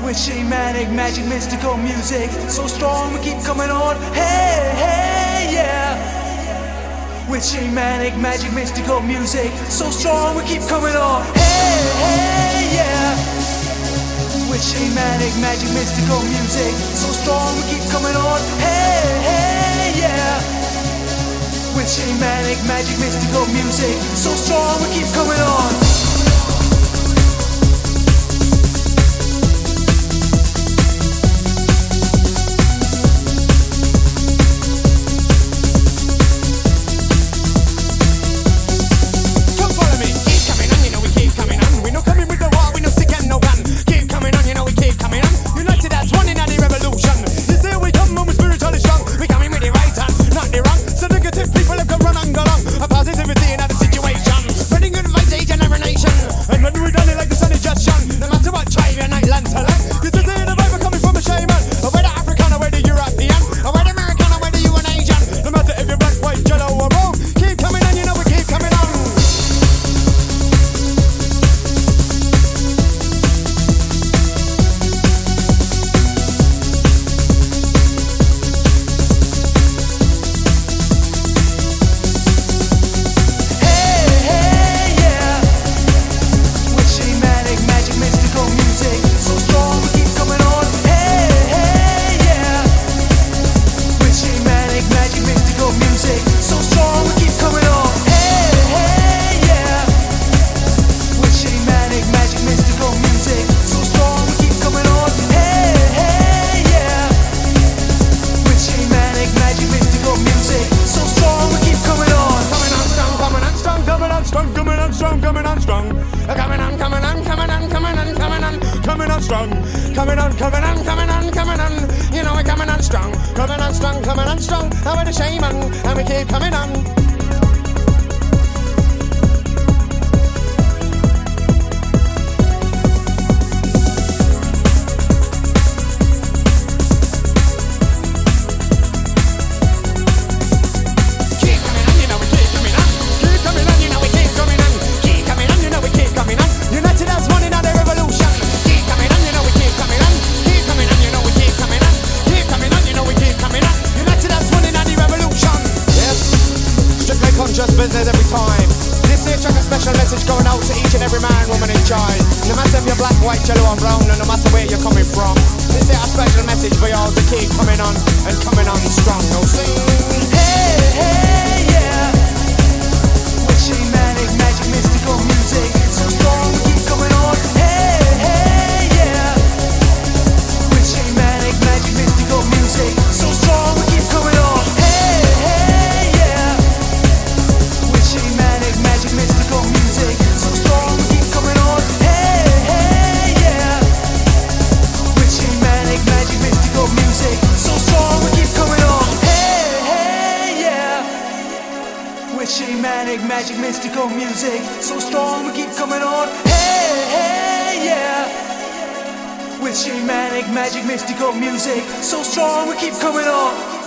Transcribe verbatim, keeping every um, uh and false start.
with shamanic, magic, mystical music. So strong we keep coming on. Hey, hey, yeah. With shamanic, magic, mystical music. So strong we keep coming on. Hey, hey, yeah. With shamanic, magic, mystical music. So strong we keep coming on. Hey, hey, yeah. With shamanic, magic, mystical music. So strong we keep coming on. Strong, coming on, coming on, coming on, coming on. You know we're coming on strong, coming on strong, coming on strong. And we're the shaman, and we keep coming on. Just business every time. This here track a special message going out to each and every man, woman and child. No matter if you're black, white, yellow or brown, and no matter where you're coming from. This here a special message for y'all to keep coming on and coming on strong. Now sing. Hey, hey, yeah. With shamanic, magic, mystical music. So strong we keep coming on. Hey, hey, yeah. With shamanic, magic, mystical music. So strong we keep coming on. Hey, hey, yeah. With shamanic, magic, mystical music. So strong we keep coming on. Hey, hey, yeah. With shamanic, magic, mystical music. So strong we keep coming on. Hey, hey, yeah. With shamanic, magic, mystical music. So strong we keep coming on. Hey, hey, yeah. With shamanic, magic, mystical music. So strong we keep coming on.